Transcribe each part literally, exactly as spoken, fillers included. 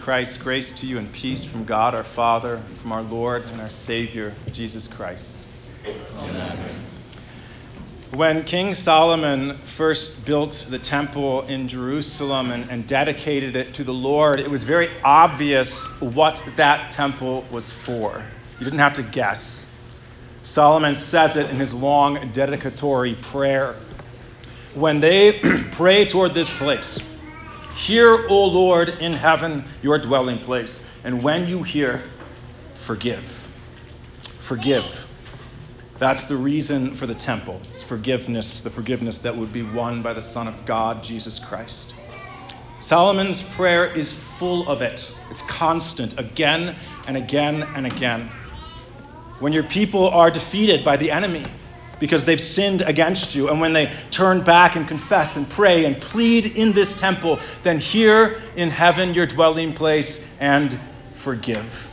Christ, grace to you and peace from God our Father, and from our Lord and our Savior, Jesus Christ. Amen. When King Solomon first built the temple in Jerusalem and, and dedicated it to the Lord, it was very obvious what that temple was for. You didn't have to guess. Solomon says it in his long dedicatory prayer. When they pray toward this place, hear, O Lord, in heaven, your dwelling place. And when you hear, forgive. Forgive. That's the reason for the temple. It's forgiveness, the forgiveness that would be won by the Son of God, Jesus Christ. Solomon's prayer is full of it. It's constant, again and again and again. When your people are defeated by the enemy because they've sinned against you, and when they turn back and confess and pray and plead in this temple, then hear in heaven your dwelling place and forgive.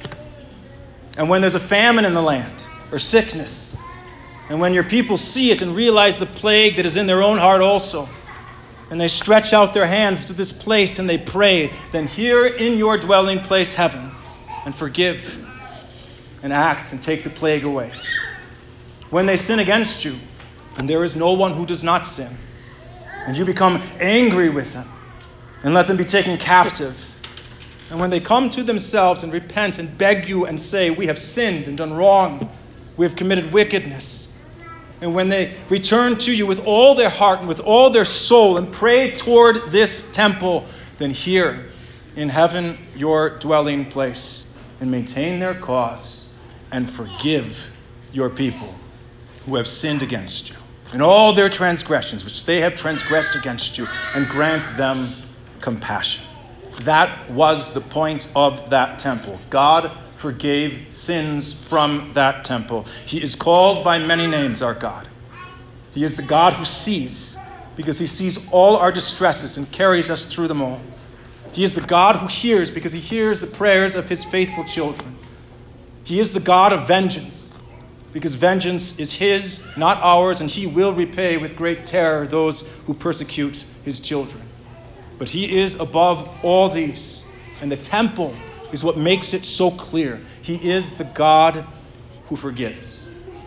And when there's a famine in the land or sickness, and when your people see it and realize the plague that is in their own heart also, and they stretch out their hands to this place and they pray, then hear in your dwelling place heaven and forgive and act and take the plague away. When they sin against you, and there is no one who does not sin, and you become angry with them and let them be taken captive, and when they come to themselves and repent and beg you and say, we have sinned and done wrong, we have committed wickedness, and when they return to you with all their heart and with all their soul and pray toward this temple, then hear in heaven your dwelling place and maintain their cause and forgive your people who have sinned against you in all their transgressions which they have transgressed against you, and grant them compassion. That was the point of that temple. God forgave sins from that temple. He is called by many names, our God. He is the God who sees, because he sees all our distresses and carries us through them all. He is the God who hears, because he hears the prayers of his faithful children. He is the God of vengeance, because vengeance is his, not ours, and he will repay with great terror those who persecute his children. But he is above all these, and the temple is what makes it so clear. He is the God who forgives.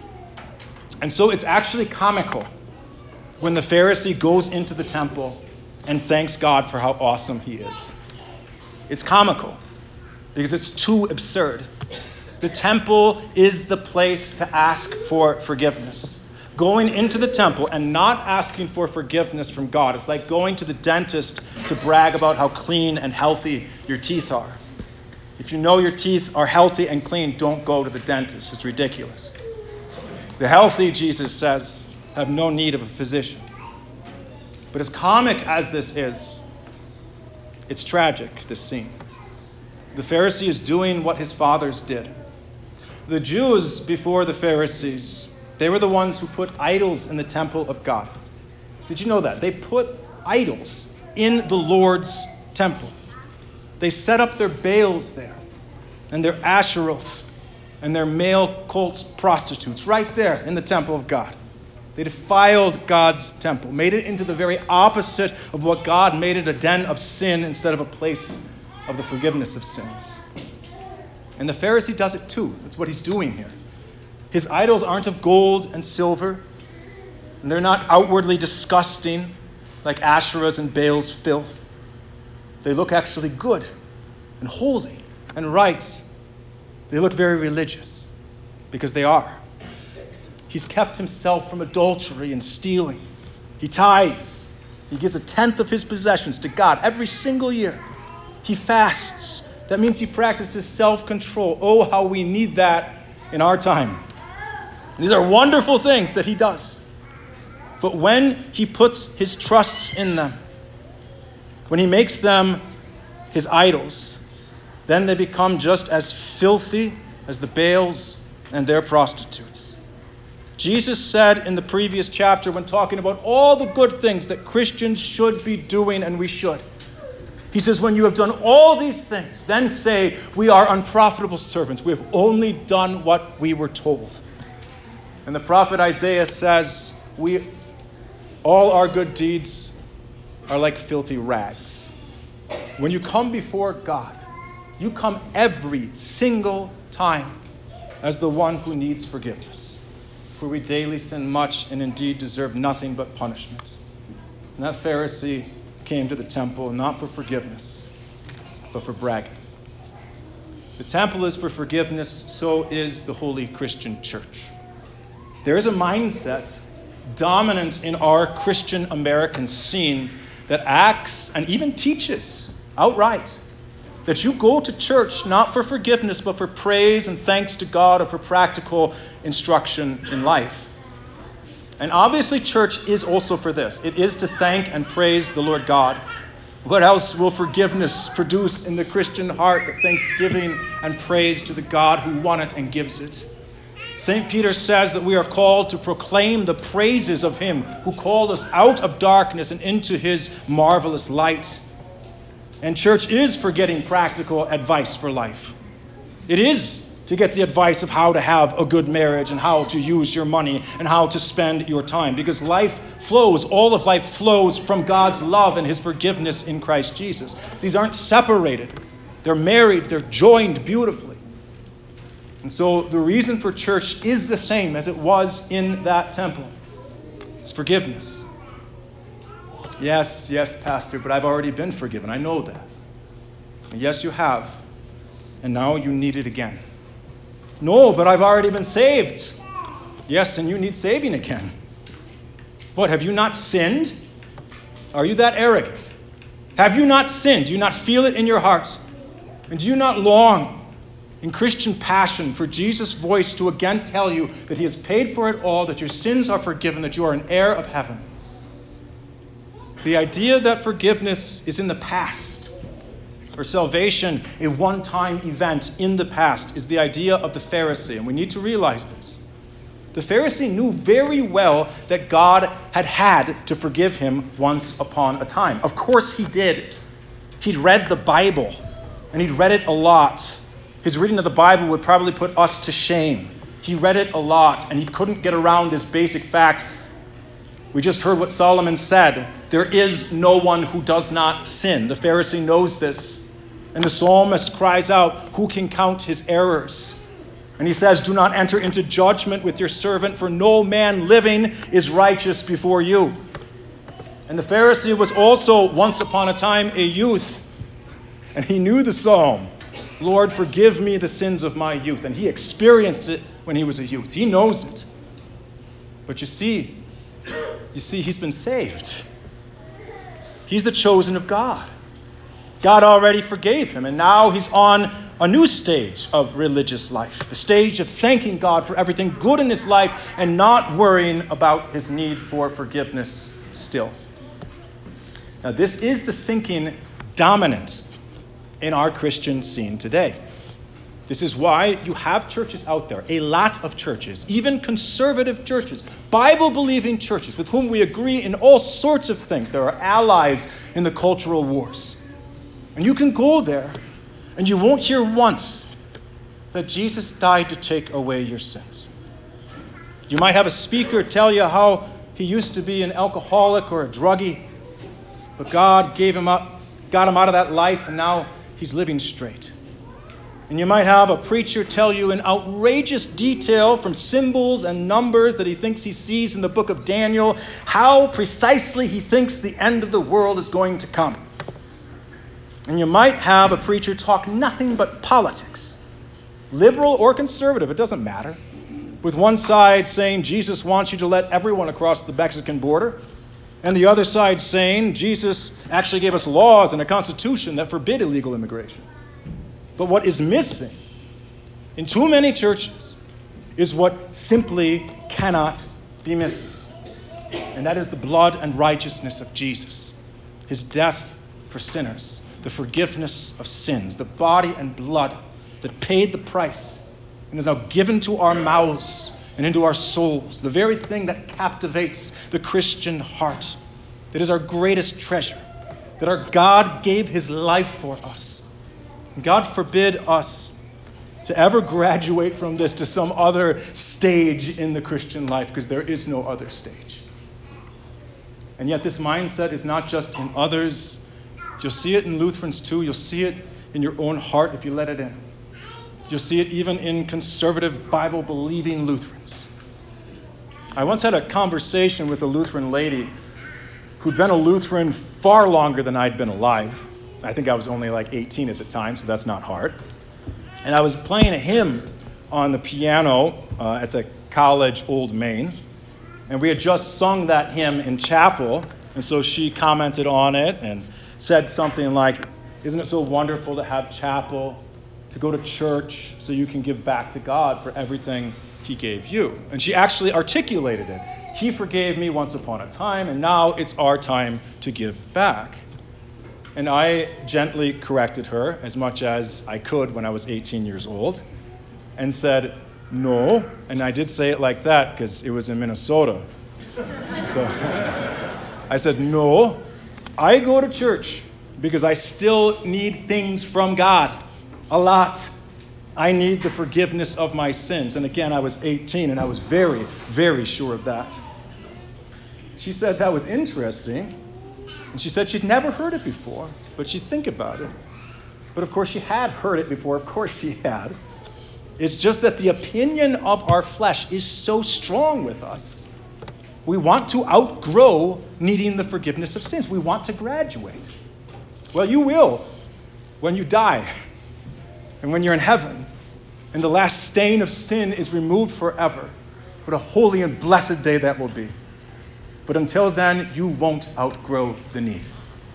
And so it's actually comical when the Pharisee goes into the temple and thanks God for how awesome he is. It's comical because it's too absurd. The temple is the place to ask for forgiveness. Going into the temple and not asking for forgiveness from God is like going to the dentist to brag about how clean and healthy your teeth are. If you know your teeth are healthy and clean, don't go to the dentist. It's ridiculous. The healthy, Jesus says, have no need of a physician. But as comic as this is, it's tragic, this scene. The Pharisee is doing what his fathers did. The Jews before the Pharisees, they were the ones who put idols in the temple of God. Did you know that? They put idols in the Lord's temple. They set up their Baals there and their Asheroth and their male cult prostitutes right there in the temple of God. They defiled God's temple, made it into the very opposite of what God made it, a den of sin instead of a place of the forgiveness of sins. And the Pharisee does it too. That's what he's doing here. His idols aren't of gold and silver, and they're not outwardly disgusting like Asherah's and Baal's filth. They look actually good and holy and right. They look very religious because they are. He's kept himself from adultery and stealing. He tithes. He gives a tenth of his possessions to God every single year. He fasts. That means he practices self-control. Oh, how we need that in our time. These are wonderful things that he does. But when he puts his trusts in them, when he makes them his idols, then they become just as filthy as the Baals and their prostitutes. Jesus said in the previous chapter, when talking about all the good things that Christians should be doing, and we should, he says, when you have done all these things, then say, we are unprofitable servants. We have only done what we were told. And the prophet Isaiah says, we, all our good deeds are like filthy rags. When you come before God, You come every single time as the one who needs forgiveness. For we daily sin much and indeed deserve nothing but punishment. And that Pharisee came to the temple not for forgiveness, but for bragging. The temple is for forgiveness, so is the Holy Christian Church. There is a mindset dominant in our Christian American scene that acts and even teaches outright that you go to church not for forgiveness, but for praise and thanks to God or for practical instruction in life. And obviously church is also for this. It is to thank and praise the Lord God. What else will forgiveness produce in the Christian heart but thanksgiving and praise to the God who won it and gives it? Saint Peter says that we are called to proclaim the praises of him who called us out of darkness and into his marvelous light. And church is for getting practical advice for life. It is to get the advice of how to have a good marriage and how to use your money and how to spend your time. Because life flows, all of life flows from God's love and his forgiveness in Christ Jesus. These aren't separated. They're married, they're joined beautifully. And so the reason for church is the same as it was in that temple. It's forgiveness. Yes, yes, Pastor, but I've already been forgiven. I know that. And yes, you have. And now you need it again. No, but I've already been saved. Yes, and you need saving again. What, have you not sinned? Are you that arrogant? Have you not sinned? Do you not feel it in your heart? And do you not long in Christian passion for Jesus' voice to again tell you that he has paid for it all, that your sins are forgiven, that you are an heir of heaven? The idea that forgiveness is in the past, or salvation a one-time event in the past, is the idea of the Pharisee, and we need to realize this. The Pharisee knew very well that God had had to forgive him once upon a time. Of course he did. He'd read the Bible, and he'd read it a lot. His reading of the Bible would probably put us to shame. He read it a lot, and he couldn't get around this basic fact. We just heard what Solomon said. There is no one who does not sin. The Pharisee knows this. And the psalmist cries out, who can count his errors? And he says, do not enter into judgment with your servant, for no man living is righteous before you. And the Pharisee was also once upon a time a youth. And he knew the psalm, Lord, forgive me the sins of my youth. And he experienced it when he was a youth. He knows it. But you see, you see, he's been saved. He's the chosen of God. God already forgave him, and now he's on a new stage of religious life, the stage of thanking God for everything good in his life and not worrying about his need for forgiveness still. Now, this is the thinking dominant in our Christian scene today. This is why you have churches out there, a lot of churches, even conservative churches, Bible-believing churches with whom we agree in all sorts of things. There are allies in the cultural wars. And you can go there, and you won't hear once that Jesus died to take away your sins. You might have a speaker tell you how he used to be an alcoholic or a druggie, but God gave him up, got him out of that life, and now he's living straight. And you might have a preacher tell you in outrageous detail from symbols and numbers that he thinks he sees in the book of Daniel how precisely he thinks the end of the world is going to come. And you might have a preacher talk nothing but politics, liberal or conservative, it doesn't matter, with one side saying Jesus wants you to let everyone across the Mexican border, and the other side saying Jesus actually gave us laws and a constitution that forbid illegal immigration. But what is missing in too many churches is what simply cannot be missing. And that is the blood and righteousness of Jesus, his death for sinners, the forgiveness of sins, the body and blood that paid the price and is now given to our mouths and into our souls, the very thing that captivates the Christian heart, that is our greatest treasure, that our God gave his life for us. God forbid us to ever graduate from this to some other stage in the Christian life, because there is no other stage. And yet this mindset is not just in others. You'll see it in Lutherans too. You'll see it in your own heart if you let it in. You'll see it even in conservative, Bible-believing Lutherans. I once had a conversation with a Lutheran lady who'd been a Lutheran far longer than I'd been alive. I think I was only like eighteen at the time, so that's not hard. And I was playing a hymn on the piano uh, at the college Old Main. And we had just sung that hymn in chapel. And so she commented on it and said something like, "Isn't it so wonderful to have chapel, to go to church so you can give back to God for everything he gave you?" And she actually articulated it. He forgave me once upon a time, and now it's our time to give back. And I gently corrected her as much as I could when I was eighteen years old and said, "No." And I did say it like that because it was in Minnesota. So I said, "No, I go to church because I still need things from God, a lot. I need the forgiveness of my sins." And again, I was eighteen, and I was very, very sure of that. She said that was interesting, and she said she'd never heard it before, but she'd think about it. But of course, she had heard it before. Of course she had. It's just that the opinion of our flesh is so strong with us. We want to outgrow needing the forgiveness of sins. We want to graduate. Well, you will when you die and when you're in heaven and the last stain of sin is removed forever. What a holy and blessed day that will be. But until then, you won't outgrow the need.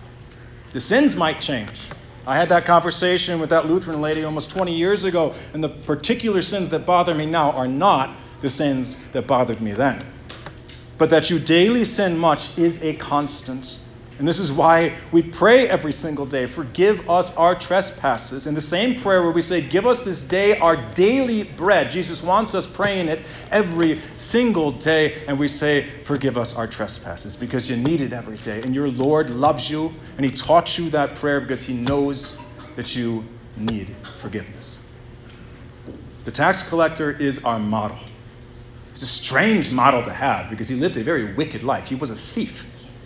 The sins might change. I had that conversation with that Lutheran lady almost twenty years ago, and the particular sins that bother me now are not the sins that bothered me then. But that you daily sin much is a constant. And this is why we pray every single day, "Forgive us our trespasses." In the same prayer where we say, "Give us this day our daily bread," Jesus wants us praying it every single day. And we say, "Forgive us our trespasses," because you need it every day. And your Lord loves you, and he taught you that prayer because he knows that you need forgiveness. The tax collector is our model. It's a strange model to have because he lived a very wicked life. He was a thief.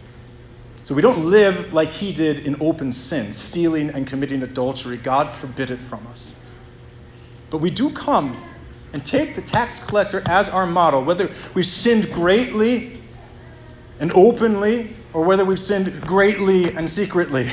So we don't live like he did in open sin, stealing and committing adultery. God forbid it from us. But we do come and take the tax collector as our model, whether we've sinned greatly and openly or whether we've sinned greatly and secretly.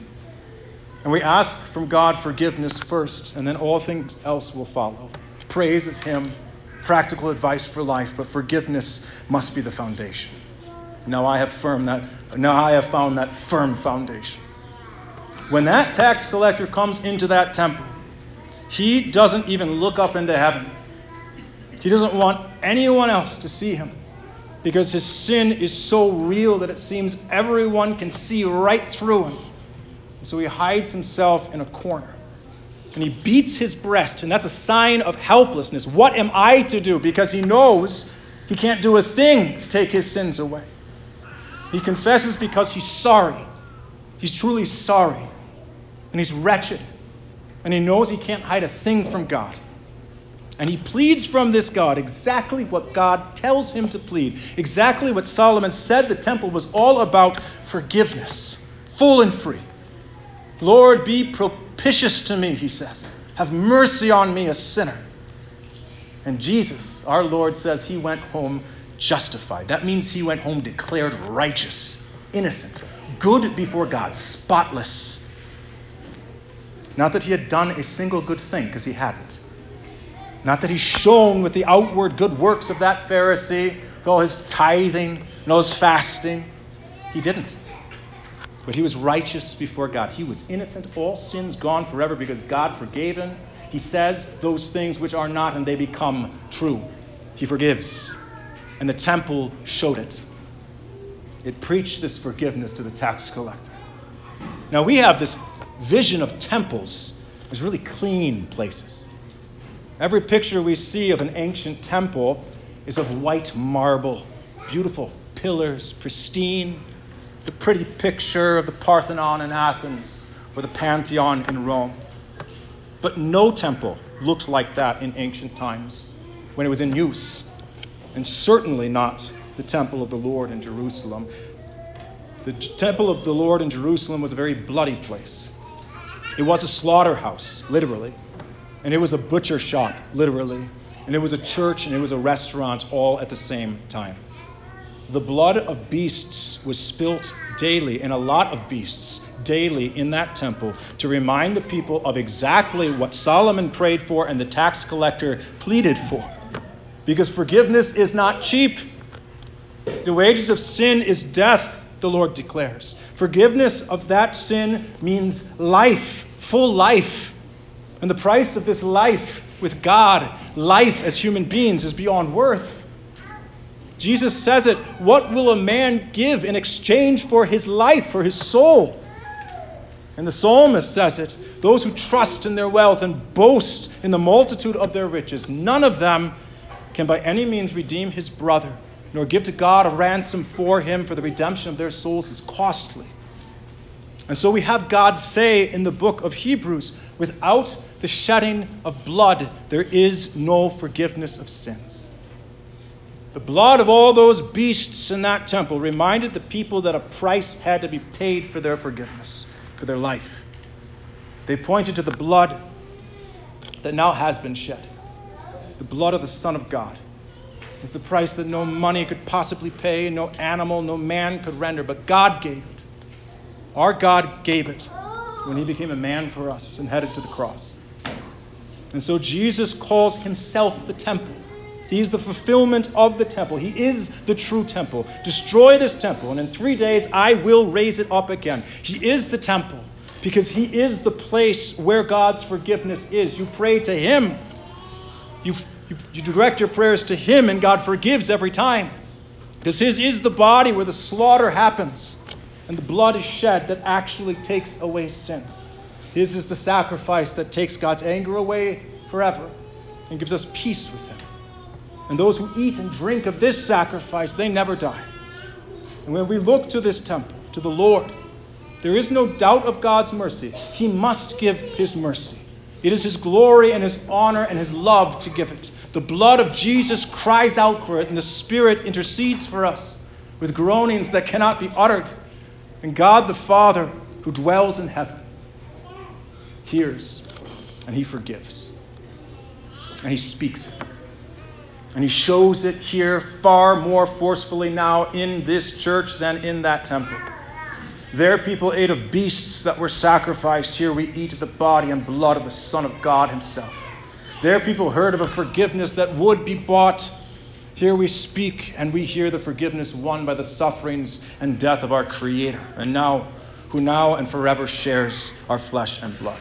And we ask from God forgiveness first, and then all things else will follow. Praise of him, practical advice for life, but forgiveness must be the foundation. Now I have firm that now I have found that firm foundation. When that tax collector comes into that temple, he doesn't even look up into heaven. He doesn't want anyone else to see him because his sin is so real that it seems everyone can see right through him. So he hides himself in a corner and he beats his breast, and that's a sign of helplessness. What am I to do? Because he knows he can't do a thing to take his sins away. He confesses because he's sorry. He's truly sorry. And he's wretched. And he knows he can't hide a thing from God. And he pleads from this God exactly what God tells him to plead. Exactly what Solomon said the temple was all about: forgiveness, full and free. "Lord, be propitious to me," he says. "Have mercy on me, a sinner." And Jesus, our Lord, says he went home justified. That means he went home declared righteous, innocent, good before God, spotless. Not that he had done a single good thing, because he hadn't. Not that he shone with the outward good works of that Pharisee, with all his tithing and all his fasting. He didn't. But he was righteous before God. He was innocent, all sins gone forever because God forgave him. He says those things which are not, and they become true. He forgives. And the temple showed it. It preached this forgiveness to the tax collector. Now we have this vision of temples as really clean places. Every picture we see of an ancient temple is of white marble, beautiful pillars, pristine. The pretty picture of the Parthenon in Athens or the Pantheon in Rome. But no temple looked like that in ancient times when it was in use. And certainly not the temple of the Lord in Jerusalem. The temple of the Lord in Jerusalem was a very bloody place. It was a slaughterhouse, literally. And it was a butcher shop, literally. And it was a church and it was a restaurant all at the same time. The blood of beasts was spilt daily, and a lot of beasts daily in that temple, to remind the people of exactly what Solomon prayed for and the tax collector pleaded for. Because forgiveness is not cheap. The wages of sin is death, the Lord declares. Forgiveness of that sin means life, full life. And the price of this life with God, life as human beings, is beyond worth. Jesus says it, what will a man give in exchange for his life, for his soul? And the psalmist says it, those who trust in their wealth and boast in the multitude of their riches, none of them can by any means redeem his brother, nor give to God a ransom for him, for the redemption of their souls is costly. And so we have God say in the book of Hebrews, without the shedding of blood, there is no forgiveness of sins. The blood of all those beasts in that temple reminded the people that a price had to be paid for their forgiveness, for their life. They pointed to the blood that now has been shed. The blood of the Son of God. It's the price that no money could possibly pay, no animal, no man could render, but God gave it. Our God gave it when he became a man for us and headed to the cross. And so Jesus calls himself the temple. He's the fulfillment of the temple. He is the true temple. Destroy this temple, and in three days I will raise it up again. He is the temple because he is the place where God's forgiveness is. You pray to him. You, you, you direct your prayers to him, and God forgives every time. Because his is the body where the slaughter happens, and the blood is shed that actually takes away sin. His is the sacrifice that takes God's anger away forever and gives us peace with him. And those who eat and drink of this sacrifice, they never die. And when we look to this temple, to the Lord, there is no doubt of God's mercy. He must give his mercy. It is his glory and his honor and his love to give it. The blood of Jesus cries out for it, and the Spirit intercedes for us with groanings that cannot be uttered. And God the Father, who dwells in heaven, hears and he forgives. And he speaks it. And he shows it here far more forcefully now in this church than in that temple. There people ate of beasts that were sacrificed. Here we eat the body and blood of the Son of God himself. There people heard of a forgiveness that would be bought. Here we speak and we hear the forgiveness won by the sufferings and death of our Creator, and now, who now and forever shares our flesh and blood.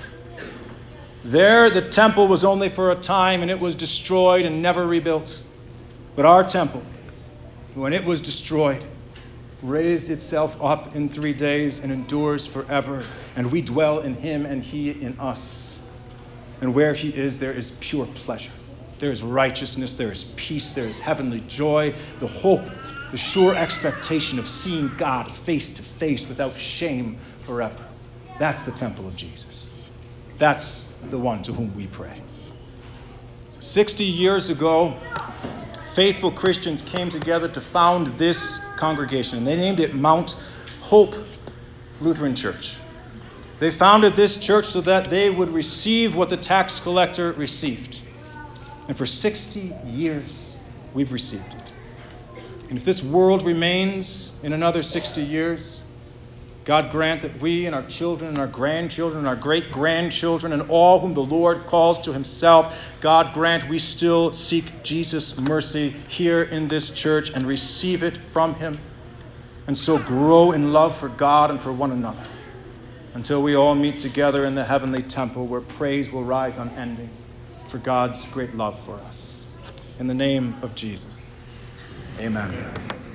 There the temple was only for a time, and it was destroyed and never rebuilt. But our temple, when it was destroyed, raised itself up in three days and endures forever. And we dwell in him and he in us. And where he is, there is pure pleasure. There is righteousness, there is peace, there is heavenly joy, the hope, the sure expectation of seeing God face to face without shame forever. That's the temple of Jesus. That's the one to whom we pray. Sixty years ago, faithful Christians came together to found this congregation, and they named it Mount Hope Lutheran Church. They founded this church so that they would receive what the tax collector received. And for sixty years, we've received it. And if this world remains in another sixty years, God grant that we and our children and our grandchildren and our great-grandchildren and all whom the Lord calls to himself, God grant we still seek Jesus' mercy here in this church and receive it from him, and so grow in love for God and for one another until we all meet together in the heavenly temple where praise will rise unending for God's great love for us. In the name of Jesus, amen.